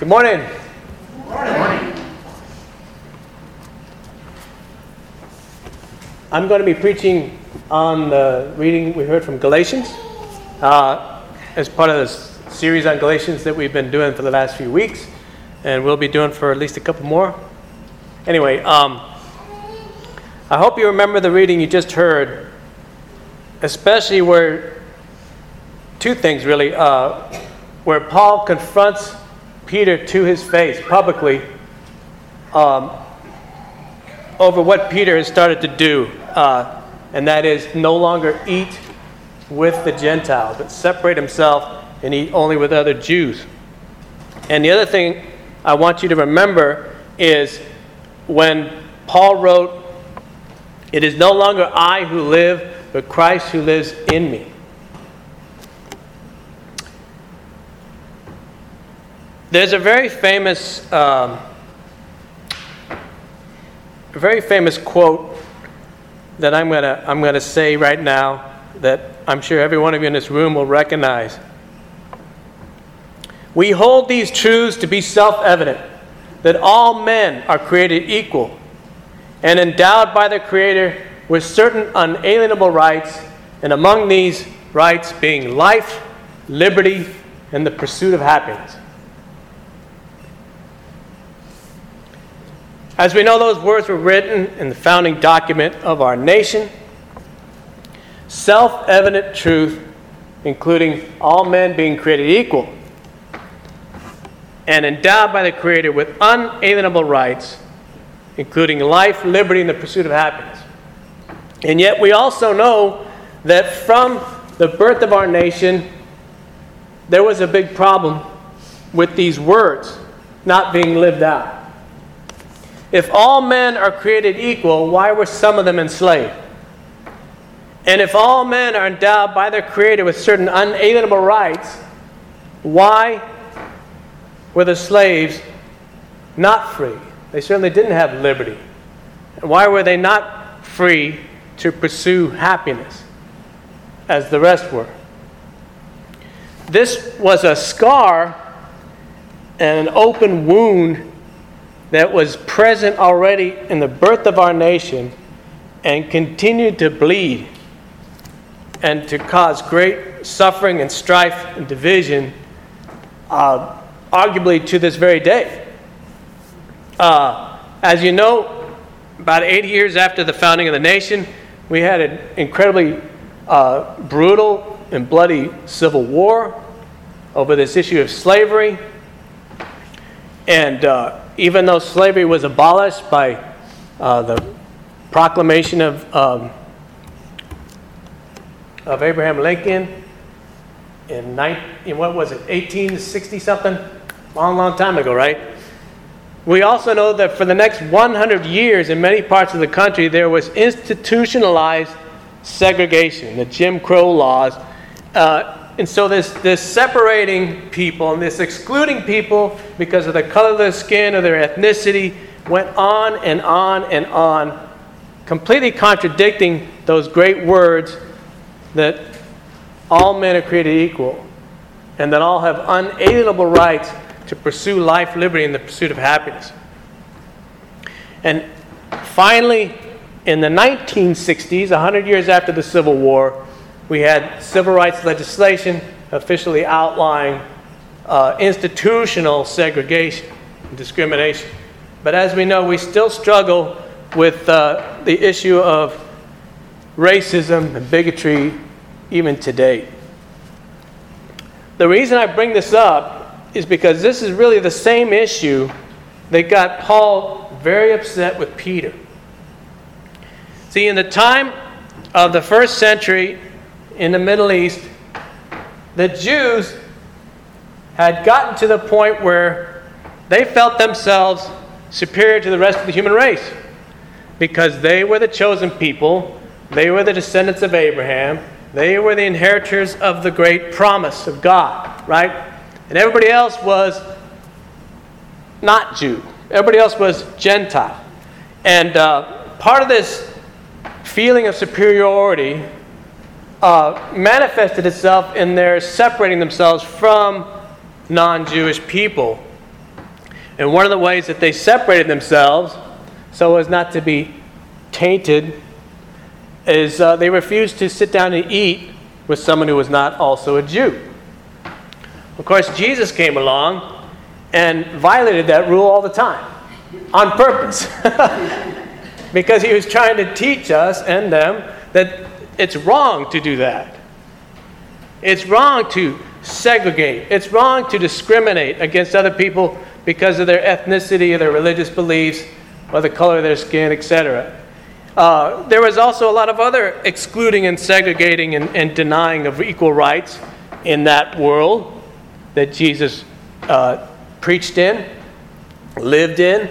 Good morning. Good morning. I'm going to be preaching on the reading we heard from Galatians as part of this series on Galatians that we've been doing for the last few weeks, and we'll be doing for at least a couple more. Anyway, I hope you remember the reading you just heard, especially where two things really, where Paul confronts Peter to his face publicly over what Peter has started to do, and that is no longer eat with the Gentiles, but separate himself and eat only with other Jews. And the other thing I want you to remember is when Paul wrote, "It is no longer I who live, but Christ who lives in me." There's a very famous quote that I'm gonna say right now that I'm sure every one of you in this room will recognize. "We hold these truths to be self-evident, that all men are created equal and endowed by their Creator with certain unalienable rights, and among these rights being life, liberty, and the pursuit of happiness." As we know, those words were written in the founding document of our nation. Self-evident truth, including all men being created equal and endowed by the Creator with unalienable rights, including life, liberty, and the pursuit of happiness. And yet we also know that from the birth of our nation, there was a big problem with these words not being lived out. If all men are created equal, why were some of them enslaved? And if all men are endowed by their Creator with certain unalienable rights, why were the slaves not free? They certainly didn't have liberty. And why were they not free to pursue happiness as the rest were? This was a scar and an open wound that was present already in the birth of our nation and continued to bleed and to cause great suffering and strife and division, arguably to this very day. As you know, about 80 years after the founding of the nation, we had an incredibly brutal and bloody civil war over this issue of slavery. And even though slavery was abolished by the proclamation of Abraham Lincoln in 1860 something, long time ago, right? We also know that for the next 100 years in many parts of the country there was institutionalized segregation, the Jim Crow laws. And so this separating people and this excluding people because of the color of their skin or their ethnicity went on and on and on, completely contradicting those great words that all men are created equal and that all have unalienable rights to pursue life, liberty, and the pursuit of happiness. And finally, in the 1960s, 100 years after the Civil War, we had civil rights legislation officially outlining institutional segregation and discrimination. But as we know, we still struggle with the issue of racism and bigotry even today. The reason I bring this up is because this is really the same issue that got Paul very upset with Peter. See, in the time of the first century in the Middle East, the Jews had gotten to the point where they felt themselves superior to the rest of the human race because they were the chosen people, they were the descendants of Abraham, they were the inheritors of the great promise of God, right? And everybody else was not Jew. Everybody else was Gentile. And part of this feeling of superiority manifested itself in their separating themselves from non-Jewish people And one of the ways that they separated themselves so as not to be tainted is they refused to sit down and eat with someone who was not also a Jew. Of course, Jesus came along and violated that rule all the time, on purpose. Because he was trying to teach us and them that it's wrong to do that. It's wrong to segregate. It's wrong to discriminate against other people because of their ethnicity or their religious beliefs or the color of their skin, etc. There was also a lot of other excluding and segregating and denying of equal rights in that world that Jesus preached in, lived in.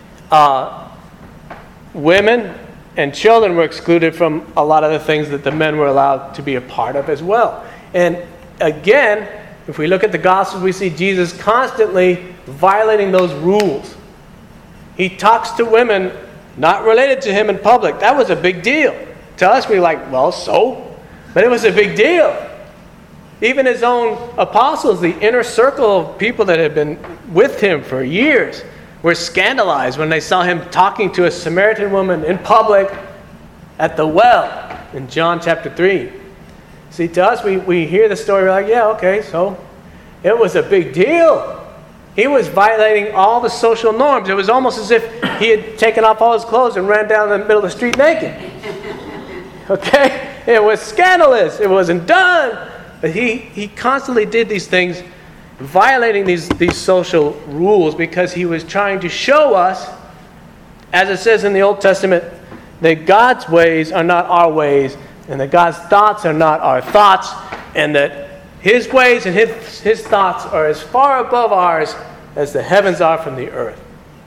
Women and children were excluded from a lot of the things that the men were allowed to be a part of as well. And again, if we look at the Gospels, we see Jesus constantly violating those rules. He talks to women not related to him in public. That was a big deal. To us, we're like, well, so? But it was a big deal. Even his own apostles, the inner circle of people that had been with him for years, were scandalized when they saw him talking to a Samaritan woman in public at the well in John chapter 3. See, to us, we hear the story, we're like, yeah, okay, so it was a big deal. He was violating all the social norms. It was almost as if he had taken off all his clothes and ran down the middle of the street naked. Okay? It was scandalous. It wasn't done. But he constantly did these things, violating these social rules because he was trying to show us, as it says in the Old Testament, that God's ways are not our ways, and that God's thoughts are not our thoughts, and that his ways and his thoughts are as far above ours as the heavens are from the earth.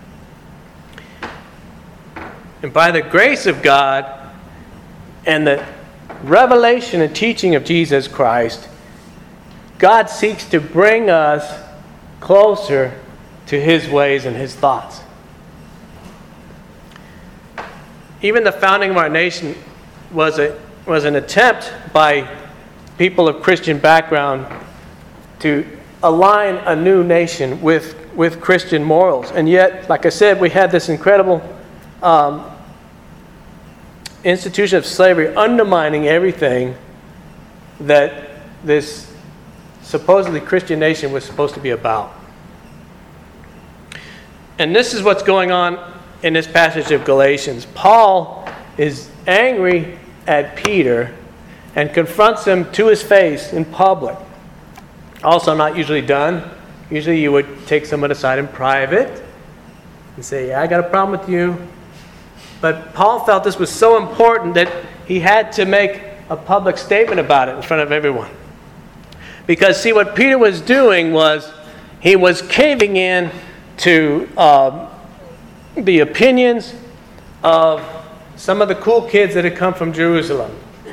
And by the grace of God and the revelation and teaching of Jesus Christ, God seeks to bring us closer to his ways and his thoughts. Even the founding of our nation was an attempt by people of Christian background to align a new nation with Christian morals. And yet, like I said, we had this incredible institution of slavery undermining everything that this supposedly Christian nation was supposed to be about. And this is what's going on in this passage of Galatians. Paul is angry at Peter and confronts him to his face in public. Also not usually done. Usually you would take someone aside in private and say, yeah, I got a problem with you. But Paul felt this was so important that he had to make a public statement about it in front of everyone. Because, see, what Peter was doing was he was caving in to the opinions of some of the cool kids that had come from Jerusalem.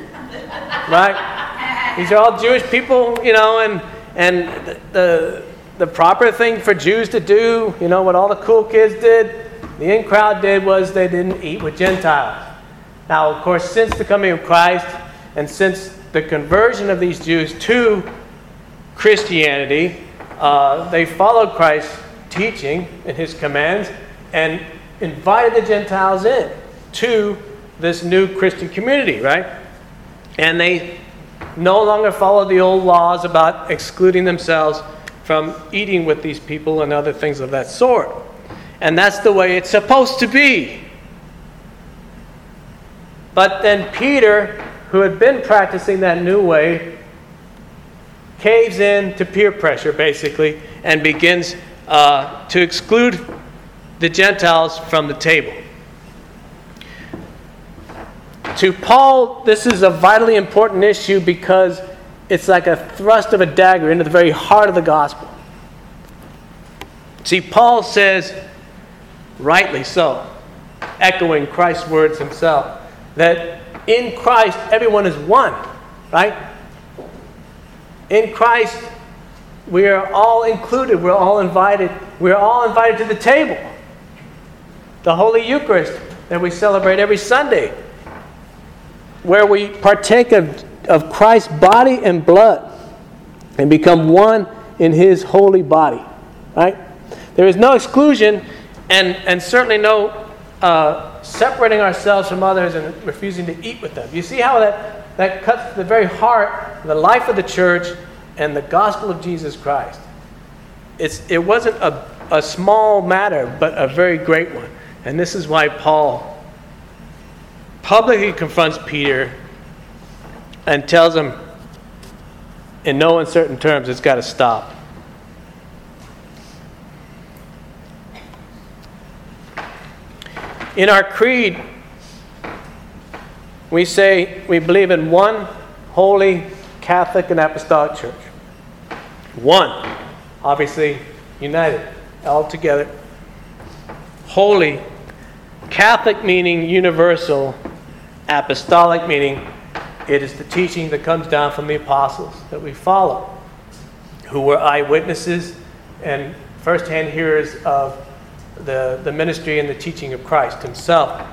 Right? These are all Jewish people, and the proper thing for Jews to do, what all the cool kids did, the in crowd did, was they didn't eat with Gentiles. Now, of course, since the coming of Christ and since the conversion of these Jews to Christianity, they followed Christ's teaching and his commands and invited the Gentiles in to this new Christian community, right? And they no longer followed the old laws about excluding themselves from eating with these people and other things of that sort. And that's the way it's supposed to be. But then Peter, who had been practicing that new way, caves in to peer pressure, basically, and begins to exclude the Gentiles from the table. To Paul, this is a vitally important issue because it's like a thrust of a dagger into the very heart of the gospel. See, Paul says, rightly so, echoing Christ's words himself, that in Christ everyone is one, right? In Christ we are all included, we're all invited to the table. The Holy Eucharist that we celebrate every Sunday, where we partake of Christ's body and blood and become one in his holy body, right? There is no exclusion and certainly no separating ourselves from others and refusing to eat with them. You see how that cuts to the very heart, the life of the church and the gospel of Jesus Christ. It wasn't a small matter, but a very great one. And this is why Paul publicly confronts Peter and tells him in no uncertain terms it's got to stop. In our creed, we say we believe in one holy Catholic and Apostolic Church. One, obviously united, all together. Holy, Catholic meaning universal, apostolic meaning it is the teaching that comes down from the apostles that we follow, who were eyewitnesses and first-hand hearers of the ministry and the teaching of Christ himself.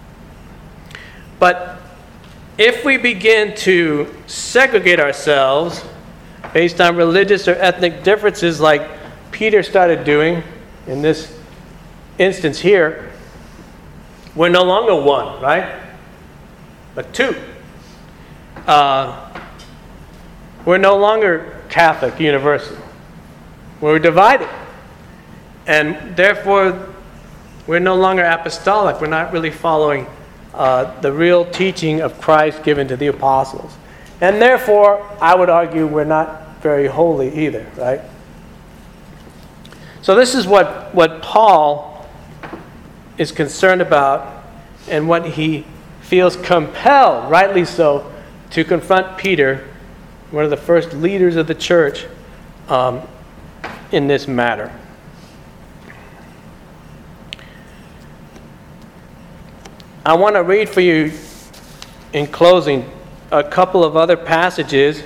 But if we begin to segregate ourselves based on religious or ethnic differences like Peter started doing in this instance here, we're no longer one, right? But two. We're no longer Catholic, universal. We're divided. And therefore, we're no longer apostolic. We're not really following the real teaching of Christ given to the apostles. And therefore, I would argue we're not very holy either, right? So this is what Paul is concerned about and what he feels compelled, rightly so, to confront Peter, one of the first leaders of the church, in this matter. I want to read for you, in closing, a couple of other passages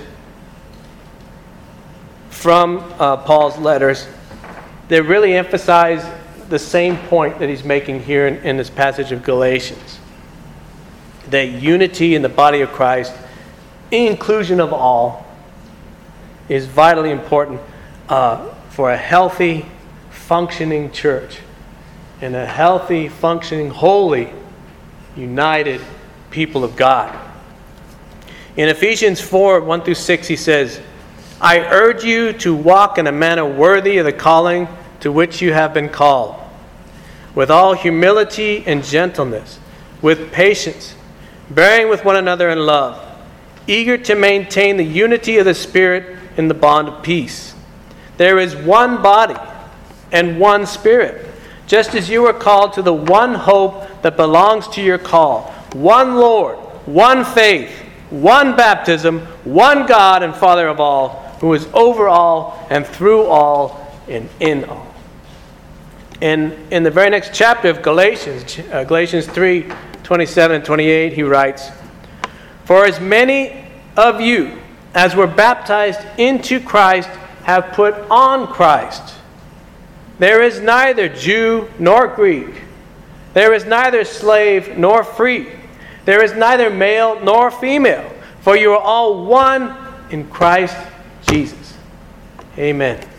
from Paul's letters that really emphasize the same point that he's making here in this passage of Galatians. That unity in the body of Christ, inclusion of all, is vitally important for a healthy, functioning church and a healthy, functioning, holy, united people of God. In Ephesians 4, 1-6, he says, I urge you to walk in a manner worthy of the calling to which you have been called, with all humility and gentleness, with patience, bearing with one another in love, eager to maintain the unity of the Spirit in the bond of peace. There is one body and one Spirit, just as you were called to the one hope that belongs to your call. One Lord, one faith, one baptism, one God and Father of all, who is over all and through all and in all. And in the very next chapter of Galatians, Galatians 3, 27 and 28, he writes, For as many of you as were baptized into Christ have put on Christ. There is neither Jew nor Greek. There is neither slave nor free. There is neither male nor female. For you are all one in Christ Jesus. Amen.